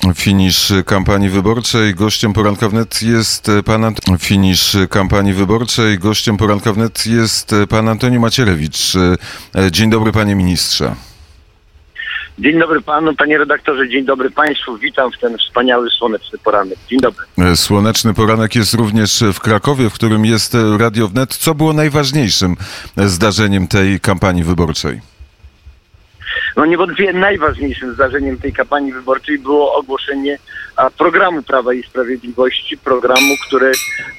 Finisz kampanii wyborczej. Gościem Poranka Wnet jest pan Antoni Macierewicz. Dzień dobry, panie ministrze. Dzień dobry panu, panie redaktorze, dzień dobry państwu. Witam w ten wspaniały, słoneczny poranek. Dzień dobry. Słoneczny poranek jest również w Krakowie, w którym jest Radio Wnet. Co było najważniejszym zdarzeniem tej kampanii wyborczej? No niewątpliwie najważniejszym zdarzeniem tej kampanii wyborczej było ogłoszenie programu Prawa i Sprawiedliwości, programu, który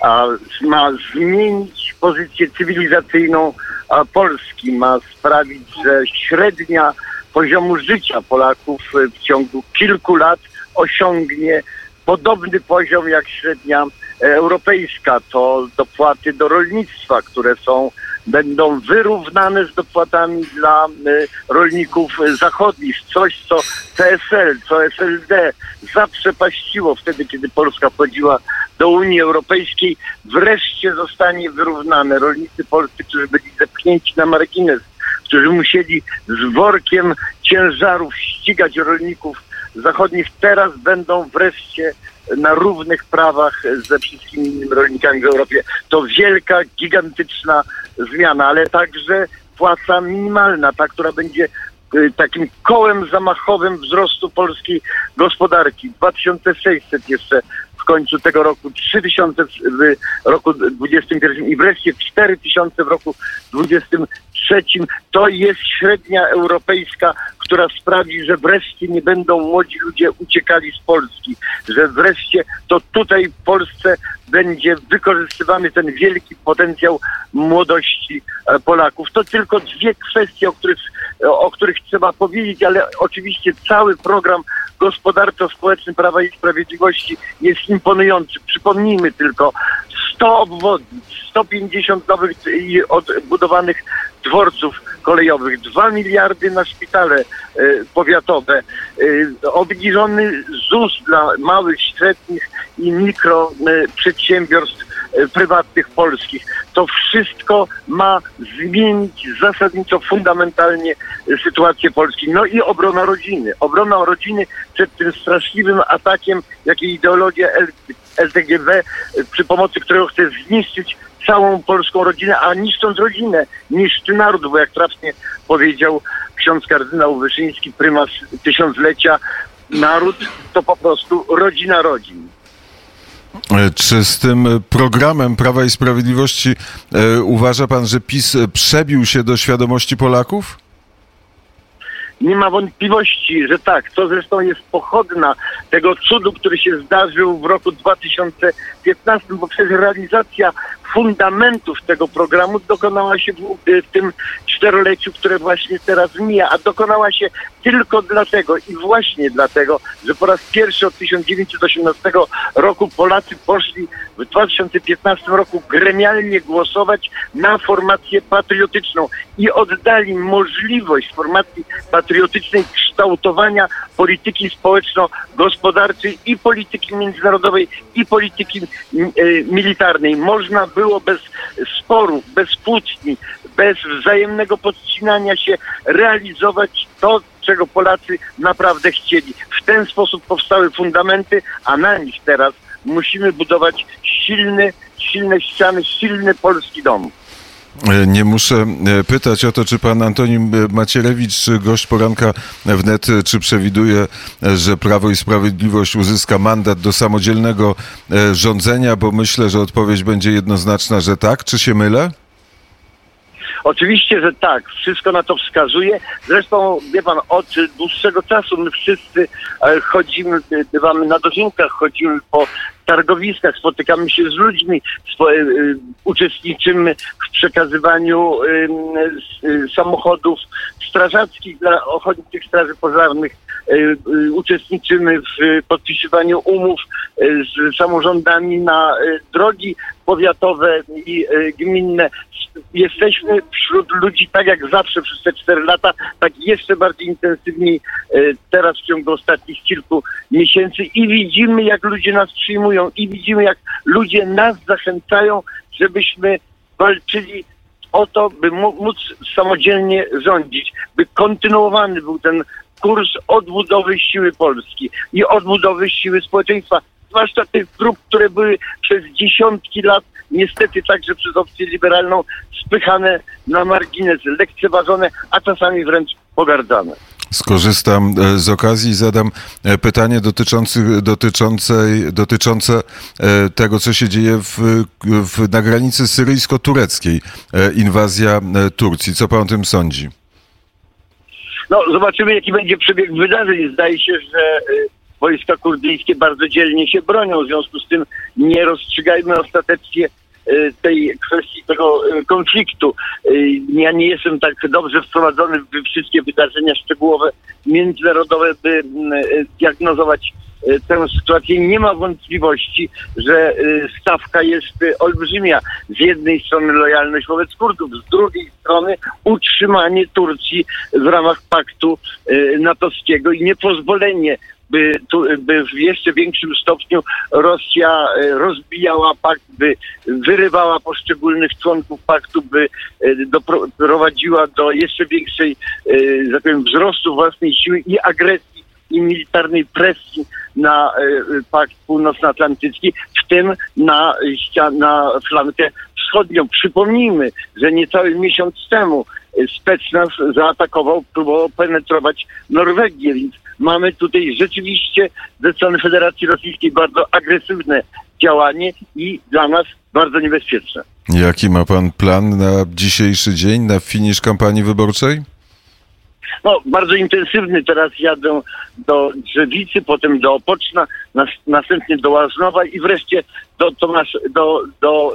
ma zmienić pozycję cywilizacyjną Polski, ma sprawić, że średnia poziomu życia Polaków w ciągu kilku lat osiągnie podobny poziom jak średnia europejska. To dopłaty do rolnictwa, które będą wyrównane z dopłatami dla rolników zachodnich. Coś, co PSL, co SLD zaprzepaściło wtedy, kiedy Polska wchodziła do Unii Europejskiej, wreszcie zostanie wyrównane. Rolnicy polscy, którzy byli zepchnięci na margines, którzy musieli z workiem ciężarów ścigać rolników zachodnich, teraz będą wreszcie na równych prawach ze wszystkimi innymi rolnikami w Europie. To wielka, gigantyczna zmiana, ale także płaca minimalna, ta, która będzie takim kołem zamachowym wzrostu polskiej gospodarki. 2600 jeszcze w końcu tego roku, 3000 w roku 2021 i wreszcie 4000 w roku 2023. To jest średnia europejska, która sprawi, że wreszcie nie będą młodzi ludzie uciekali z Polski, że wreszcie to tutaj w Polsce będzie wykorzystywany ten wielki potencjał młodości Polaków. To tylko dwie kwestie, o których trzeba powiedzieć, ale oczywiście cały program gospodarczo-społeczny Prawa i Sprawiedliwości jest imponujący. Przypomnijmy tylko 100 obwodnic, 150 nowych i odbudowanych dworców kolejowych, 2 miliardy na szpitale powiatowe, obniżony ZUS dla małych, średnich i mikroprzedsiębiorstw prywatnych polskich. To wszystko ma zmienić zasadniczo, fundamentalnie sytuację Polski. No i obrona rodziny. Obrona rodziny przed tym straszliwym atakiem, jaki ideologia LGTB, przy pomocy którego chce zniszczyć całą polską rodzinę, a niszcząc rodzinę, niszczy naród, bo jak trafnie powiedział ksiądz kardynał Wyszyński, prymas tysiąclecia, naród to po prostu rodzina rodzin. Czy z tym programem Prawa i Sprawiedliwości uważa pan, że PiS przebił się do świadomości Polaków? Nie ma wątpliwości, że tak. To zresztą jest pochodna tego cudu, który się zdarzył w roku 2015, bo przecież realizacja fundamentów tego programu dokonała się w tym czteroleciu, które właśnie teraz mija, a dokonała się tylko dlatego i właśnie dlatego, że po raz pierwszy od 1918 roku Polacy poszli w 2015 roku gremialnie głosować na formację patriotyczną i oddali możliwość formacji patriotycznej kształtowania polityki społeczno-gospodarczej i polityki międzynarodowej i polityki militarnej. Można było bez sporów, bez kłótni, bez wzajemnego podcinania się realizować to, czego Polacy naprawdę chcieli. W ten sposób powstały fundamenty, a na nich teraz musimy budować silne ściany, silny polski dom. Nie muszę pytać o to, czy pan Antoni Macierewicz, gość Poranka Wnet, czy przewiduje, że Prawo i Sprawiedliwość uzyska mandat do samodzielnego rządzenia, bo myślę, że odpowiedź będzie jednoznaczna, że tak. Czy się mylę? Oczywiście, że tak. Wszystko na to wskazuje. Zresztą, wie pan, od dłuższego czasu my wszyscy chodzimy, bywamy na dożynkach, chodzimy po targowiskach, spotykamy się z ludźmi, uczestniczymy w przekazywaniu samochodów strażackich dla ochotniczych straży pożarnych, uczestniczymy w podpisywaniu umów z samorządami na drogi powiatowe i gminne. Jesteśmy wśród ludzi tak jak zawsze przez te 4 lata, tak jeszcze bardziej intensywniej teraz w ciągu ostatnich kilku miesięcy i widzimy, jak ludzie nas przyjmują i widzimy, jak ludzie nas zachęcają, żebyśmy walczyli o to, by móc samodzielnie rządzić, by kontynuowany był ten kurs odbudowy siły Polski i odbudowy siły społeczeństwa, zwłaszcza tych grup, które były przez dziesiątki lat niestety także przez opcję liberalną spychane na margines, lekceważone, a czasami wręcz pogardzane. Skorzystam z okazji i zadam pytanie dotyczące tego, co się dzieje na granicy syryjsko-tureckiej. Inwazja Turcji. Co pan o tym sądzi? No, zobaczymy, jaki będzie przebieg wydarzeń. Zdaje się, że wojska kurdyjskie bardzo dzielnie się bronią. W związku z tym nie rozstrzygajmy ostatecznie tej kwestii, tego konfliktu. Ja nie jestem tak dobrze wprowadzony w wszystkie wydarzenia szczegółowe, międzynarodowe, by diagnozować tę sytuację. Nie ma wątpliwości, że stawka jest olbrzymia. Z jednej strony lojalność wobec Kurdów, z drugiej strony utrzymanie Turcji w ramach paktu natowskiego i niepozwolenie, by w jeszcze większym stopniu Rosja rozbijała pakt, by wyrywała poszczególnych członków paktu, by doprowadziła do jeszcze większej, tak powiem, wzrostu własnej siły i agresji i militarnej presji na pakt północnoatlantycki, w tym na flankę wschodnią. Przypomnijmy, że niecały miesiąc temu specnaz zaatakował, próbował penetrować Norwegię, więc mamy tutaj rzeczywiście ze strony Federacji Rosyjskiej bardzo agresywne działanie i dla nas bardzo niebezpieczne. Jaki ma pan plan na dzisiejszy dzień, na finisz kampanii wyborczej? No, bardzo intensywny. Teraz jadę do Drzewicy, potem do Opoczna, następnie do Łaznowa i wreszcie do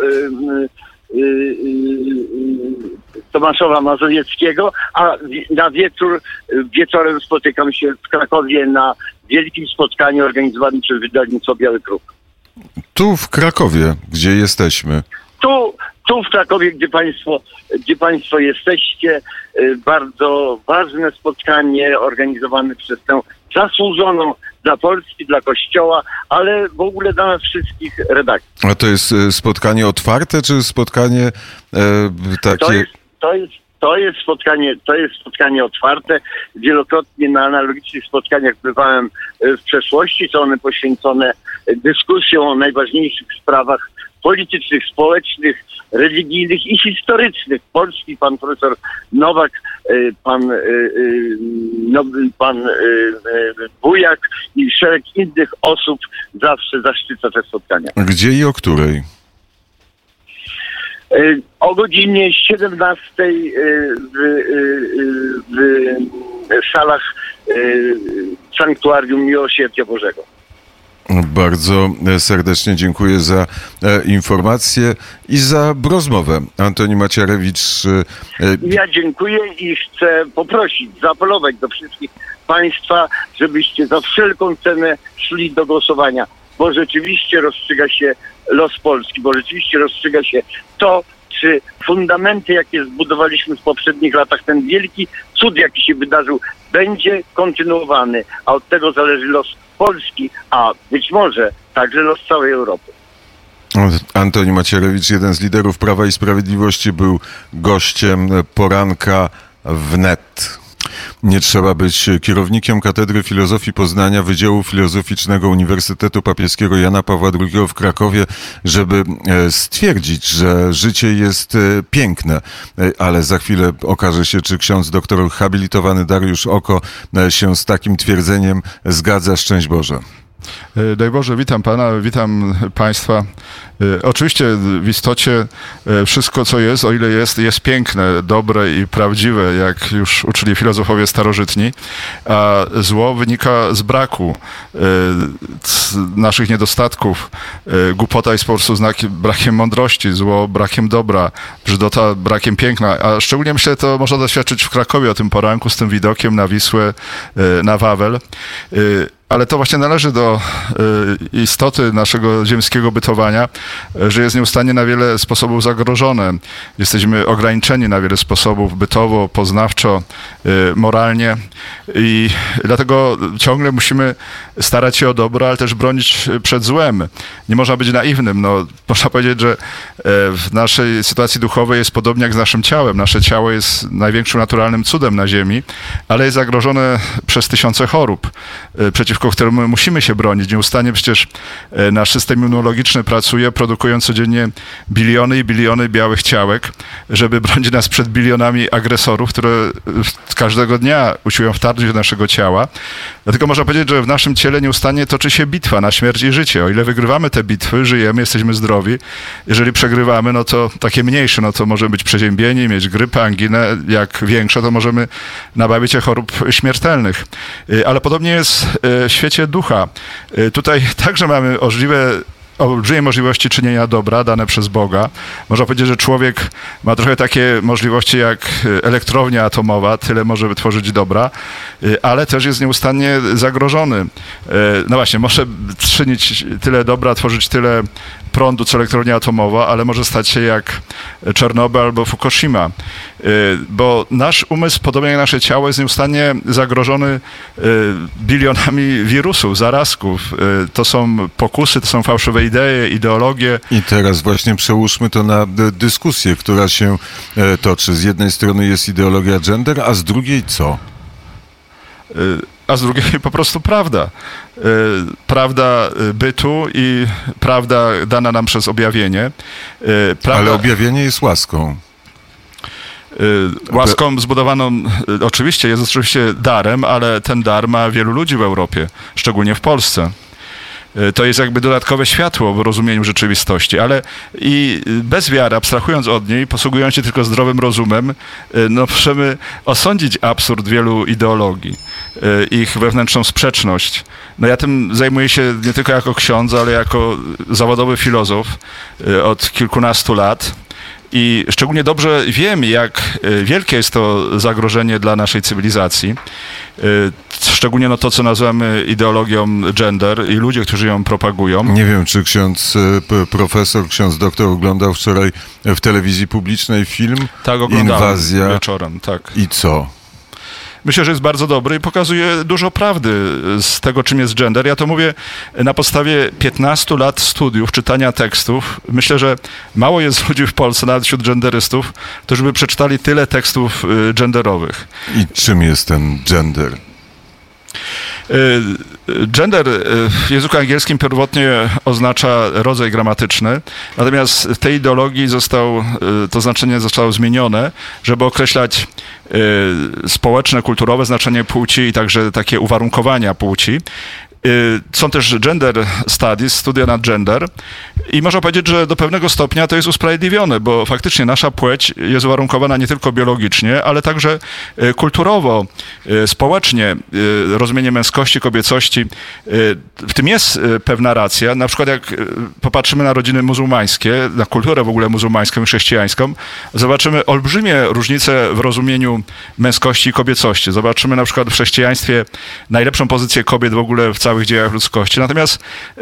Tomaszowa Mazowieckiego, a na wieczorem spotykam się w Krakowie na wielkim spotkaniu organizowanym przez wydawnictwo Biały Kruk. Tu w Krakowie, gdzie jesteśmy. Tu w Krakowie, gdzie państwo jesteście, bardzo ważne spotkanie organizowane przez tę zasłużoną dla Polski, dla Kościoła, ale w ogóle dla nas wszystkich redakcji. A to jest spotkanie otwarte, czy spotkanie takie... To jest spotkanie otwarte. Wielokrotnie na analogicznych spotkaniach bywałem w przeszłości. Są one poświęcone dyskusjom o najważniejszych sprawach politycznych, społecznych, religijnych i historycznych. Polski, pan profesor Nowak, pan Bujak i szereg innych osób zawsze zaszczyca te spotkania. Gdzie i o której? O godzinie 17 w salach Sanktuarium Miłosierdzia Bożego. Bardzo serdecznie dziękuję za informację i za rozmowę. Antoni Macierewicz. Ja dziękuję i chcę poprosić, zaapelować do wszystkich państwa, żebyście za wszelką cenę szli do głosowania, bo rzeczywiście rozstrzyga się los Polski, bo rzeczywiście rozstrzyga się to, czy fundamenty, jakie zbudowaliśmy w poprzednich latach, ten wielki cud, jaki się wydarzył, będzie kontynuowany, a od tego zależy los Polski, a być może także los całej Europy. Antoni Macierewicz, jeden z liderów Prawa i Sprawiedliwości, był gościem poranka wnet. Nie trzeba być kierownikiem Katedry Filozofii Poznania Wydziału Filozoficznego Uniwersytetu Papieskiego Jana Pawła II w Krakowie, żeby stwierdzić, że życie jest piękne. Ale za chwilę okaże się, czy ksiądz doktor habilitowany Dariusz Oko się z takim twierdzeniem zgadza. Szczęść Boże. Daj Boże, witam Pana, witam Państwa. Oczywiście w istocie wszystko, co jest, o ile jest piękne, dobre i prawdziwe, jak już uczyli filozofowie starożytni, a zło wynika z braku, naszych niedostatków. Głupota jest po prostu brakiem mądrości, zło brakiem dobra, brzydota brakiem piękna, a szczególnie myślę, to można doświadczyć w Krakowie o tym poranku z tym widokiem na Wisłę, na Wawel. Ale to właśnie należy do istoty naszego ziemskiego bytowania, że jest nieustannie na wiele sposobów zagrożone. Jesteśmy ograniczeni na wiele sposobów bytowo, poznawczo, moralnie i dlatego ciągle musimy starać się o dobro, ale też bronić przed złem. Nie można być naiwnym. No, można powiedzieć, że w naszej sytuacji duchowej jest podobnie jak z naszym ciałem. Nasze ciało jest największym naturalnym cudem na ziemi, ale jest zagrożone przez tysiące chorób, przeciwko którym my musimy się bronić. Nieustannie przecież nasz system immunologiczny pracuje, produkując codziennie biliony i biliony białych ciałek, żeby bronić nas przed bilionami agresorów, które każdego dnia usiłują wtargnąć do naszego ciała. Dlatego można powiedzieć, że w naszym ciele nieustannie toczy się bitwa na śmierć i życie. O ile wygrywamy te bitwy, żyjemy, jesteśmy zdrowi. Jeżeli przegrywamy, no to takie mniejsze, no to możemy być przeziębieni, mieć grypę, anginę. Jak większe, to możemy nabawić się chorób śmiertelnych. Ale podobnie jest w świecie ducha. Tutaj także mamy olbrzymie możliwości czynienia dobra dane przez Boga. Można powiedzieć, że człowiek ma trochę takie możliwości jak elektrownia atomowa, tyle może wytworzyć dobra, ale też jest nieustannie zagrożony. No właśnie, może czynić tyle dobra, tworzyć tyle prądu, co elektrownia atomowa, ale może stać się jak Czarnobyl albo Fukushima. Bo nasz umysł, podobnie jak nasze ciało, jest nieustannie zagrożony bilionami wirusów, zarazków. To są pokusy, to są fałszywe idee, ideologie. I teraz właśnie przełóżmy to na dyskusję, która się toczy. Z jednej strony jest ideologia gender, a z drugiej co? A z drugiej po prostu prawda. Prawda bytu i prawda dana nam przez objawienie. Ale objawienie jest łaską. Łaską zbudowaną, oczywiście, jest oczywiście darem, ale ten dar ma wielu ludzi w Europie, szczególnie w Polsce. To jest jakby dodatkowe światło w rozumieniu rzeczywistości, ale i bez wiary, abstrahując od niej, posługując się tylko zdrowym rozumem, no możemy osądzić absurd wielu ideologii, ich wewnętrzną sprzeczność. No ja tym zajmuję się nie tylko jako ksiądz, ale jako zawodowy filozof od kilkunastu lat. I szczególnie dobrze wiem, jak wielkie jest to zagrożenie dla naszej cywilizacji. Szczególnie no to, co nazywamy ideologią gender i ludzie, którzy ją propagują. Nie wiem, czy ksiądz profesor, ksiądz doktor oglądał wczoraj w telewizji publicznej film Tak, oglądałem Inwazja. Wieczorem, tak. I co? Myślę, że jest bardzo dobry i pokazuje dużo prawdy z tego, czym jest gender. Ja to mówię na podstawie 15 lat studiów, czytania tekstów. Myślę, że mało jest ludzi w Polsce, nawet wśród genderystów, którzy by przeczytali tyle tekstów genderowych. I czym jest ten gender? Gender w języku angielskim pierwotnie oznacza rodzaj gramatyczny, natomiast w tej ideologii to znaczenie zostało zmienione, żeby określać społeczne, kulturowe znaczenie płci i także takie uwarunkowania płci. Są też gender studies, studia nad gender i można powiedzieć, że do pewnego stopnia to jest usprawiedliwione, bo faktycznie nasza płeć jest uwarunkowana nie tylko biologicznie, ale także kulturowo, społecznie, rozumienie męskości, kobiecości. W tym jest pewna racja. Na przykład jak popatrzymy na rodziny muzułmańskie, na kulturę w ogóle muzułmańską i chrześcijańską, zobaczymy olbrzymie różnice w rozumieniu męskości i kobiecości. Zobaczymy na przykład w chrześcijaństwie najlepszą pozycję kobiet w ogóle w całych dziejach ludzkości. Natomiast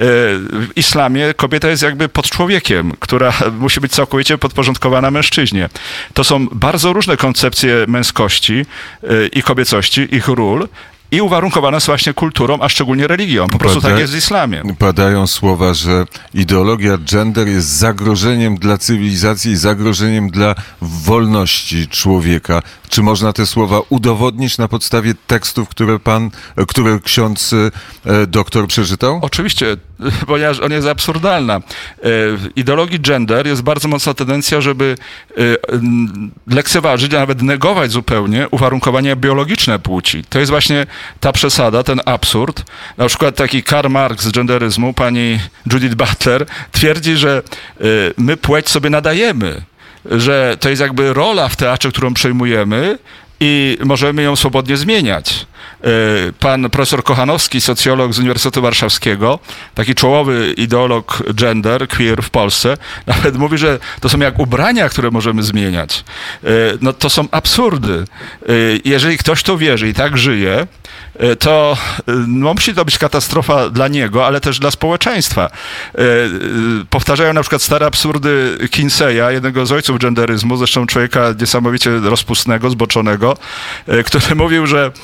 w islamie kobieta jest jakby pod człowiekiem, która musi być całkowicie podporządkowana mężczyźnie. To są bardzo różne koncepcje męskości i kobiecości, ich ról. I uwarunkowane są właśnie kulturą, a szczególnie religią. Po prostu tak jest w islamie. Padają słowa, że ideologia gender jest zagrożeniem dla cywilizacji i zagrożeniem dla wolności człowieka. Czy można te słowa udowodnić na podstawie tekstów, które ksiądz doktor przeczytał? Oczywiście, ponieważ ona jest absurdalna. W ideologii gender jest bardzo mocna tendencja, żeby lekceważyć, a nawet negować zupełnie uwarunkowania biologiczne płci. To jest właśnie ta przesada, ten absurd. Na przykład taki Karl Marx z genderyzmu, pani Judith Butler, twierdzi, że my płeć sobie nadajemy, że to jest jakby rola w teatrze, którą przejmujemy i możemy ją swobodnie zmieniać. Pan profesor Kochanowski, socjolog z Uniwersytetu Warszawskiego, taki czołowy ideolog gender, queer w Polsce, nawet mówi, że to są jak ubrania, które możemy zmieniać. No to są absurdy. Jeżeli ktoś to wierzy i tak żyje, to no, musi to być katastrofa dla niego, ale też dla społeczeństwa. Powtarzają na przykład stare absurdy Kinseya, jednego z ojców genderyzmu, zresztą człowieka niesamowicie rozpustnego, zboczonego, który mówił, że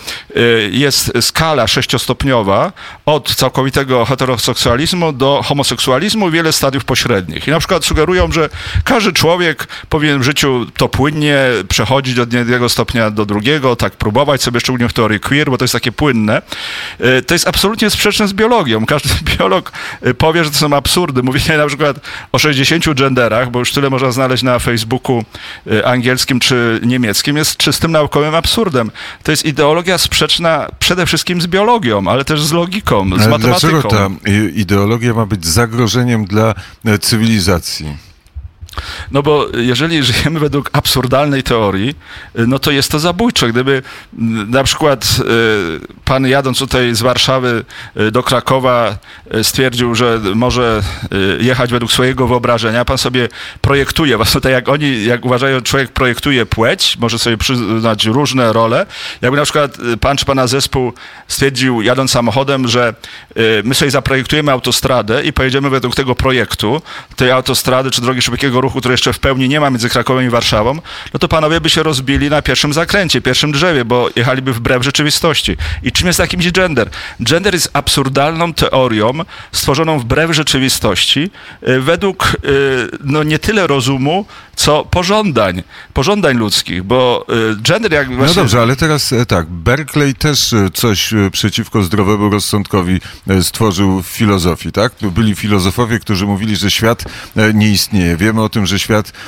jest skala 6-stopniowa od całkowitego heteroseksualizmu do homoseksualizmu i wiele stadiów pośrednich. I na przykład sugerują, że każdy człowiek powinien w życiu to płynnie przechodzić od jednego stopnia do drugiego, tak próbować sobie, szczególnie w teorii queer, bo to jest takie płynne. To jest absolutnie sprzeczne z biologią. Każdy biolog powie, że to są absurdy. Mówienie na przykład o 60 genderach, bo już tyle można znaleźć na Facebooku angielskim czy niemieckim, jest czystym naukowym absurdem. To jest ideologia sprzeczna przede wszystkim z biologią, ale też z logiką, z matematyką. Dlaczego ta ideologia ma być zagrożeniem dla cywilizacji? No bo jeżeli żyjemy według absurdalnej teorii, no to jest to zabójcze. Gdyby na przykład pan jadąc tutaj z Warszawy do Krakowa stwierdził, że może jechać według swojego wyobrażenia, pan sobie projektuje, właśnie tak jak oni, jak uważają, człowiek projektuje płeć, może sobie przyznać różne role. Jakby na przykład pan czy pana zespół stwierdził, jadąc samochodem, że my sobie zaprojektujemy autostradę i pojedziemy według tego projektu, tej autostrady czy drogi szybkiego ruchu, które jeszcze w pełni nie ma między Krakowem i Warszawą, no to panowie by się rozbili na pierwszym zakręcie, pierwszym drzewie, bo jechaliby wbrew rzeczywistości. I czym jest jakimś gender? Gender jest absurdalną teorią stworzoną wbrew rzeczywistości według no nie tyle rozumu, co pożądań ludzkich, bo gender jak właśnie... No dobrze, ale teraz tak, Berkeley też coś przeciwko zdrowemu rozsądkowi stworzył w filozofii, tak? Byli filozofowie, którzy mówili, że świat nie istnieje. Wiemy o tym, że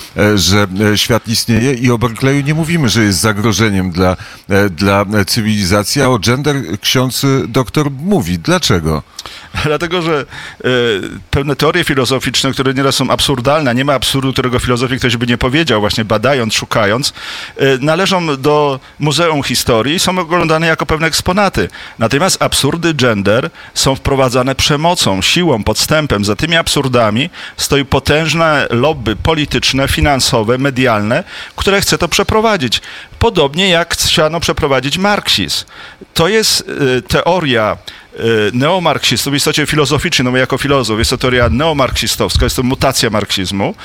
świat istnieje i o Berkeleyu nie mówimy, że jest zagrożeniem dla cywilizacji, a o gender ksiądz doktor mówi. Dlaczego? Dlatego, że pewne teorie filozoficzne, które nieraz są absurdalne, nie ma absurdu, którego filozofii ktoś by nie powiedział, właśnie badając, szukając, należą do Muzeum Historii i są oglądane jako pewne eksponaty. Natomiast absurdy gender są wprowadzane przemocą, siłą, podstępem. Za tymi absurdami stoi potężne lobby polityczne, finansowe, medialne, które chce to przeprowadzić. Podobnie jak chciano przeprowadzić marksizm. To jest teoria neomarksistów, w istocie filozoficznie, no my jako filozof, jest to teoria neomarksistowska, jest to mutacja marksizmu.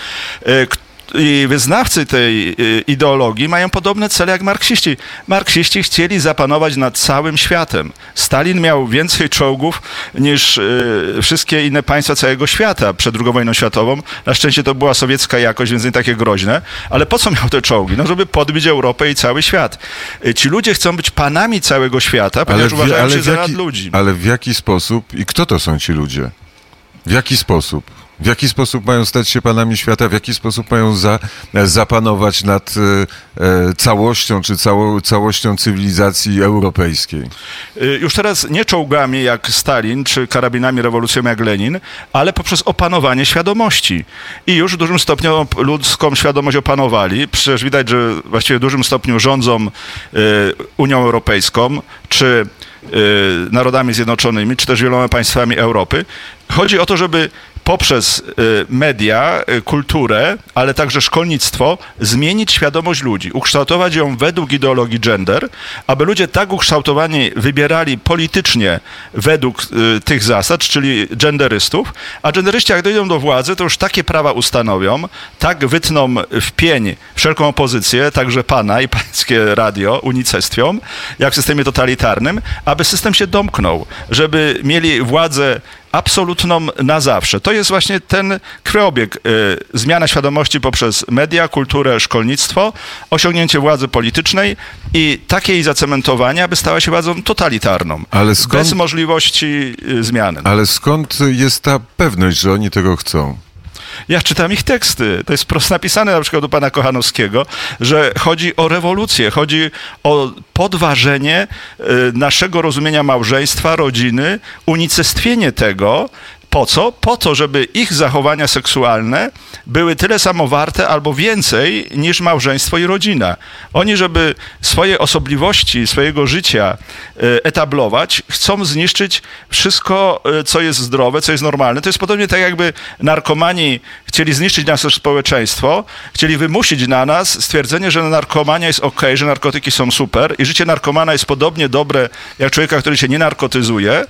I wyznawcy tej ideologii mają podobne cele jak marksiści. Marksiści chcieli zapanować nad całym światem. Stalin miał więcej czołgów niż wszystkie inne państwa całego świata przed II wojną światową. Na szczęście to była sowiecka jakość, więc nie takie groźne. Ale po co miał te czołgi? No, żeby podbić Europę i cały świat. Ci ludzie chcą być panami całego świata, ponieważ uważają się za nadludzi. Ale w jaki sposób i kto to są ci ludzie? W jaki sposób? W jaki sposób mają stać się panami świata? W jaki sposób mają zapanować nad całością, czy całością cywilizacji europejskiej? Już teraz nie czołgami jak Stalin, czy karabinami rewolucją jak Lenin, ale poprzez opanowanie świadomości. I już w dużym stopniu ludzką świadomość opanowali. Przecież widać, że właściwie w dużym stopniu rządzą Unią Europejską, czy Narodami Zjednoczonymi, czy też wieloma państwami Europy. Chodzi o to, żeby poprzez media, kulturę, ale także szkolnictwo zmienić świadomość ludzi, ukształtować ją według ideologii gender, aby ludzie tak ukształtowani wybierali politycznie według tych zasad, czyli genderystów, a genderyści jak dojdą do władzy, to już takie prawa ustanowią, tak wytną w pień wszelką opozycję, także pana i pańskie radio unicestwią, jak w systemie totalitarnym, aby system się domknął, żeby mieli władzę absolutną na zawsze. To jest właśnie ten krwiobieg. Zmiana świadomości poprzez media, kulturę, szkolnictwo, osiągnięcie władzy politycznej i takie jej zacementowanie, aby stała się władzą totalitarną. Ale skąd, bez możliwości zmiany. Ale skąd jest ta pewność, że oni tego chcą? Ja czytam ich teksty. To jest wprost napisane na przykład u pana Kochanowskiego, że chodzi o rewolucję, chodzi o podważenie naszego rozumienia małżeństwa, rodziny, unicestwienie tego. Po co? Po to, żeby ich zachowania seksualne były tyle samo warte albo więcej niż małżeństwo i rodzina. Oni, żeby swoje osobliwości, swojego życia etablować, chcą zniszczyć wszystko, co jest zdrowe, co jest normalne. To jest podobnie tak, jakby narkomani chcieli zniszczyć nasze społeczeństwo, chcieli wymusić na nas stwierdzenie, że narkomania jest okej, że narkotyki są super i życie narkomana jest podobnie dobre jak człowieka, który się nie narkotyzuje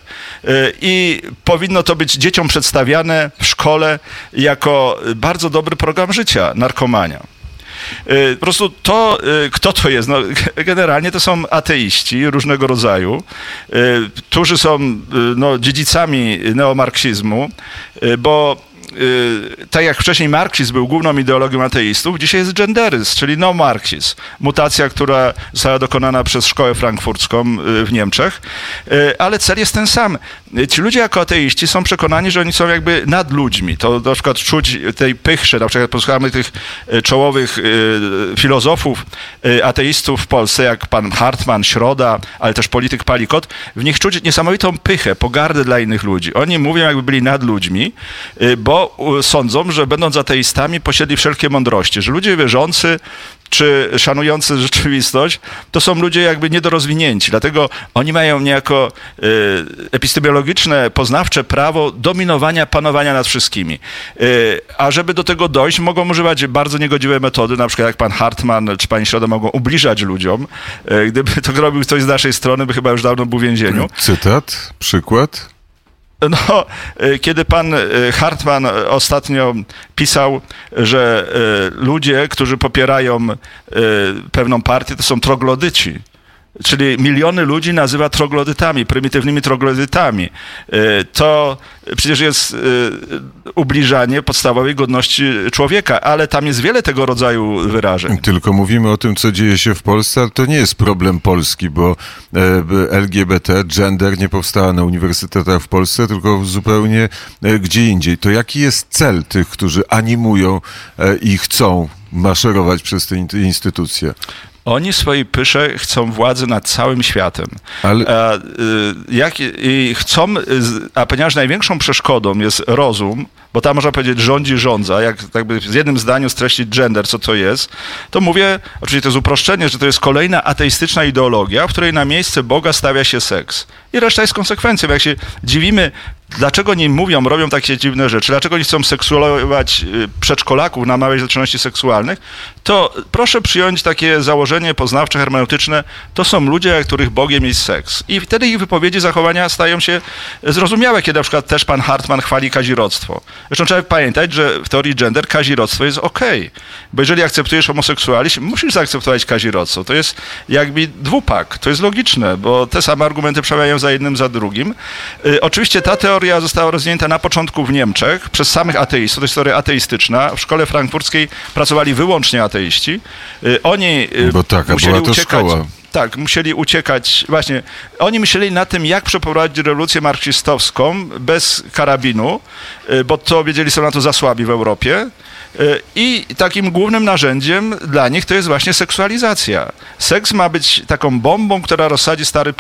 i powinno to być dzieciom przedstawiane w szkole jako bardzo dobry program życia, narkomania. Po prostu to, kto to jest? No, generalnie to są ateiści różnego rodzaju, którzy są dziedzicami neomarksizmu, bo tak jak wcześniej marksizm był główną ideologią ateistów, dzisiaj jest genderyzm, czyli neomarksizm. Mutacja, która została dokonana przez szkołę frankfurcką w Niemczech, ale cel jest ten sam. Ci ludzie jako ateiści są przekonani, że oni są jakby nad ludźmi. To na przykład czuć tej pychrze, na przykład posłuchamy tych czołowych filozofów ateistów w Polsce, jak pan Hartman, Środa, ale też polityk Palikot, w nich czuć niesamowitą pychę, pogardę dla innych ludzi. Oni mówią, jakby byli nad ludźmi, bo sądzą, że będąc ateistami posiedli wszelkie mądrości, że ludzie wierzący czy szanujący rzeczywistość, to są ludzie jakby niedorozwinięci. Dlatego oni mają niejako epistemiologiczne, poznawcze prawo dominowania, panowania nad wszystkimi. A żeby do tego dojść, mogą używać bardzo niegodziwe metody, na przykład jak pan Hartman czy pani Środa mogą ubliżać ludziom. Gdyby to robił ktoś z naszej strony, by chyba już dawno był w więzieniu. Cytat? Przykład? No, kiedy pan Hartman ostatnio pisał, że ludzie, którzy popierają pewną partię, to są troglodyci. Czyli miliony ludzi nazywa troglodytami, prymitywnymi troglodytami. To przecież jest ubliżanie podstawowej godności człowieka, ale tam jest wiele tego rodzaju wyrażeń. Tylko mówimy o tym, co dzieje się w Polsce, ale to nie jest problem Polski, bo LGBT, gender nie powstała na uniwersytetach w Polsce, tylko zupełnie gdzie indziej. To jaki jest cel tych, którzy animują i chcą maszerować przez te instytucje? Oni w swojej pysze chcą władzy nad całym światem. Ale... A ponieważ największą przeszkodą jest rozum, bo tam można powiedzieć rządzi, rządza, jak jakby w jednym zdaniu streścić gender, co to jest, to mówię, oczywiście to jest uproszczenie, że to jest kolejna ateistyczna ideologia, w której na miejsce Boga stawia się seks. I reszta jest konsekwencją. Jak się dziwimy, dlaczego nie mówią, robią takie dziwne rzeczy, dlaczego nie chcą seksualizować przedszkolaków, namawiać do czynności seksualnych, to proszę przyjąć takie założenie poznawcze, hermeneutyczne, to są ludzie, których Bogiem jest seks. I wtedy ich wypowiedzi, zachowania stają się zrozumiałe, kiedy na przykład też pan Hartman chwali kazirodztwo. Zresztą trzeba pamiętać, że w teorii gender kazirodztwo jest okej. Bo jeżeli akceptujesz homoseksualizm, musisz zaakceptować kazirodztwo. To jest jakby dwupak. To jest logiczne, bo te same argumenty przemawiają za jednym, za drugim. Oczywiście ta teoria została rozwinięta na początku w Niemczech przez samych ateistów. To jest teoria ateistyczna. W szkole frankfurckiej pracowali wyłącznie ateiści. Oni musieli uciekać. Szkoła. Tak, musieli uciekać. Właśnie, oni myśleli na tym, jak przeprowadzić rewolucję marksistowską bez karabinu, bo to wiedzieli, są na to za słabi w Europie. I takim głównym narzędziem dla nich to jest właśnie seksualizacja. Seks ma być taką bombą, która rozsadzi stary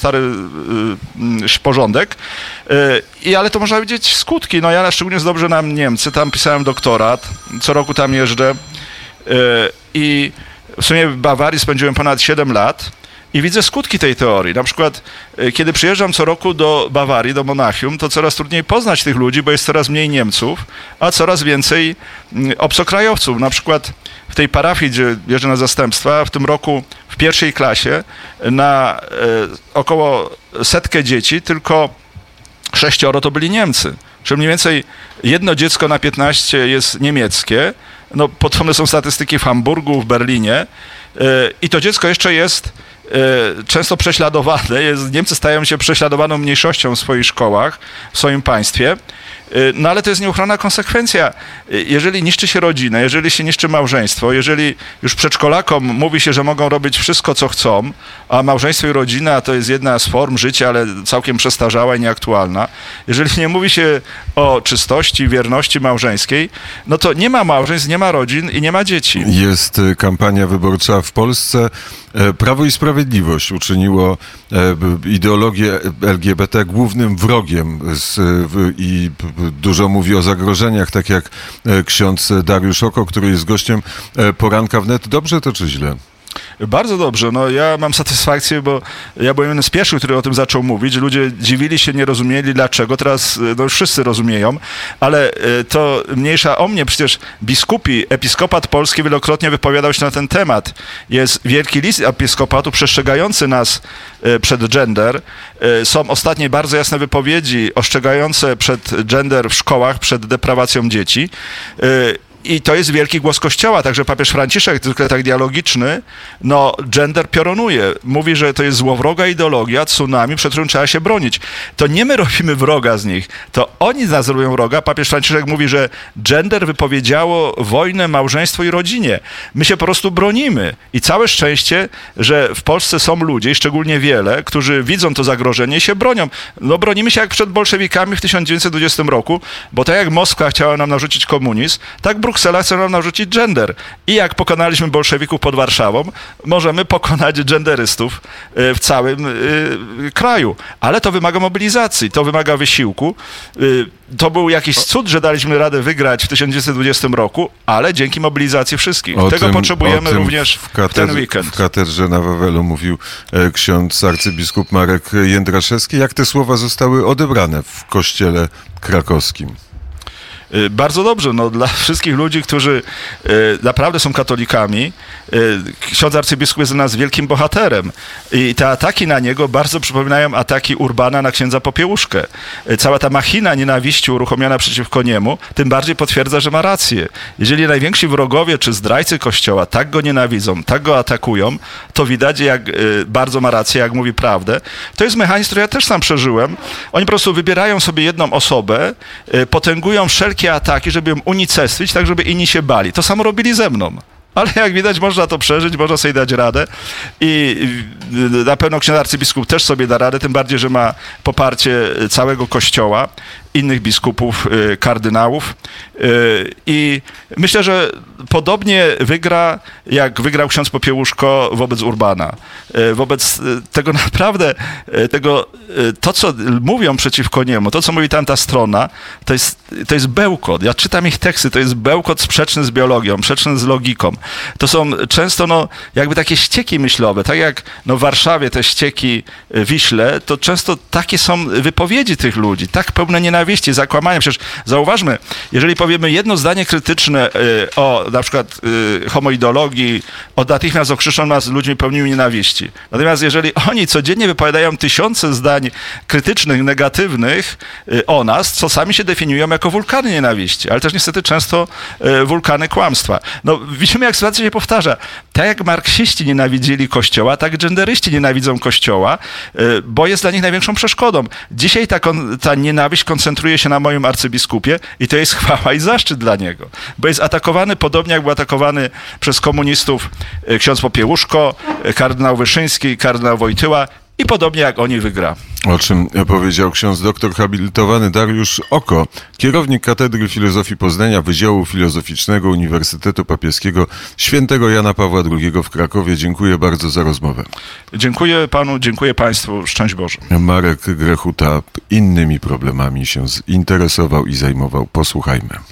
porządek, ale to można widzieć skutki. No ja szczególnie dobrze znam Niemcy, tam pisałem doktorat, co roku tam jeżdżę i w sumie w Bawarii spędziłem ponad 7 lat i widzę skutki tej teorii. Na przykład, kiedy przyjeżdżam co roku do Bawarii, do Monachium, to coraz trudniej poznać tych ludzi, bo jest coraz mniej Niemców, a coraz więcej obcokrajowców. Na przykład w tej parafii, gdzie jeżdżę na zastępstwa, w tym roku w pierwszej klasie na około 100 dzieci tylko 6 to byli Niemcy. Czyli mniej więcej 1 dziecko na 15 jest niemieckie. No, podobne są statystyki w Hamburgu, w Berlinie i to dziecko jeszcze jest często prześladowane. Niemcy stają się prześladowaną mniejszością w swoich szkołach, w swoim państwie. No ale to jest nieuchronna konsekwencja. Jeżeli niszczy się rodzinę, jeżeli się niszczy małżeństwo, jeżeli już przedszkolakom mówi się, że mogą robić wszystko, co chcą, a małżeństwo i rodzina to jest jedna z form życia, ale całkiem przestarzała i nieaktualna. Jeżeli nie mówi się o czystości, wierności małżeńskiej, no to nie ma małżeństw, nie ma rodzin i nie ma dzieci. Jest kampania wyborcza w Polsce. Prawo i Sprawiedliwość uczyniło ideologię LGBT głównym wrogiem i dużo mówi o zagrożeniach, tak jak ksiądz Dariusz Oko, który jest gościem Poranka Wnet. Dobrze to czy źle? Bardzo dobrze. No, ja mam satysfakcję, bo ja byłem jeden z pierwszych, który o tym zaczął mówić. Ludzie dziwili się, nie rozumieli dlaczego. Teraz już wszyscy rozumieją, ale to mniejsza o mnie. Przecież episkopat polski wielokrotnie wypowiadał się na ten temat. Jest wielki list episkopatu przestrzegający nas przed gender. Są ostatnie bardzo jasne wypowiedzi ostrzegające przed gender w szkołach, przed deprawacją dzieci. I to jest wielki głos Kościoła, także papież Franciszek, tylko tak dialogiczny, gender pionuje. Mówi, że to jest złowroga ideologia, tsunami, przed którym trzeba się bronić. To nie my robimy wroga z nich, to oni z nas robią wroga. Papież Franciszek mówi, że gender wypowiedziało wojnę małżeństwu i rodzinie. My się po prostu bronimy. I całe szczęście, że w Polsce są ludzie, i szczególnie wiele, którzy widzą to zagrożenie i się bronią. Bronimy się jak przed bolszewikami w 1920 roku, bo tak jak Moskwa chciała nam narzucić komunizm, tak Bruksela chce nam narzucić gender. I jak pokonaliśmy bolszewików pod Warszawą, możemy pokonać genderystów w całym kraju. Ale to wymaga mobilizacji, to wymaga wysiłku. To był jakiś cud, że daliśmy radę wygrać w 1920 roku, ale dzięki mobilizacji wszystkich. Tego potrzebujemy również w ten weekend. W katedrze na Wawelu mówił ksiądz arcybiskup Marek Jędraszewski. Jak te słowa zostały odebrane w kościele krakowskim? Bardzo dobrze, dla wszystkich ludzi, którzy naprawdę są katolikami, ksiądz arcybiskup jest dla nas wielkim bohaterem i te ataki na niego bardzo przypominają ataki Urbana na księdza Popiełuszkę. Cała ta machina nienawiści uruchomiona przeciwko niemu tym bardziej potwierdza, że ma rację. Jeżeli najwięksi wrogowie czy zdrajcy Kościoła tak go nienawidzą, tak go atakują, to widać, jak bardzo ma rację, jak mówi prawdę. To jest mechanizm, który ja też sam przeżyłem. Oni po prostu wybierają sobie jedną osobę, potęgują wszelkie ataki, żeby ją unicestwić, tak żeby inni się bali. To samo robili ze mną. Ale jak widać, można to przeżyć, można sobie dać radę i na pewno ksiądz arcybiskup też sobie da radę, tym bardziej, że ma poparcie całego Kościoła, innych biskupów, kardynałów i myślę, że podobnie wygra, jak wygrał ksiądz Popiełuszko wobec Urbana. Wobec tego naprawdę, to co mówią przeciwko niemu, to co mówi tamta strona, to jest bełkot. Ja czytam ich teksty, to jest bełkot sprzeczny z biologią, sprzeczny z logiką. To są często jakby takie ścieki myślowe, tak jak w Warszawie te ścieki w Wiśle, to często takie są wypowiedzi tych ludzi, tak pełne nienawiści, zakłamania. Przecież zauważmy, jeżeli powiemy jedno zdanie krytyczne o na przykład homoideologii, natychmiast okrzyczą nas ludźmi pełnymi nienawiści. Natomiast jeżeli oni codziennie wypowiadają tysiące zdań krytycznych, negatywnych o nas, co sami się definiują jako wulkany nienawiści, ale też niestety często wulkany kłamstwa. Widzimy, jak sytuacja się powtarza. Tak jak marksiści nienawidzili Kościoła, tak genderyści nienawidzą Kościoła, bo jest dla nich największą przeszkodą. Dzisiaj ta nienawiść koncentruje się na moim arcybiskupie i to jest chwała i zaszczyt dla niego. Bo jest atakowany podobnie, jak był atakowany przez komunistów ksiądz Popiełuszko, kardynał Wyszyński, kardynał Wojtyła i podobnie jak oni wygra. O czym powiedział ksiądz doktor habilitowany Dariusz Oko, kierownik Katedry Filozofii Poznania Wydziału Filozoficznego Uniwersytetu Papieskiego Świętego Jana Pawła II w Krakowie. Dziękuję bardzo za rozmowę. Dziękuję panu, dziękuję państwu. Szczęść Boże. Marek Grechuta innymi problemami się zinteresował i zajmował. Posłuchajmy.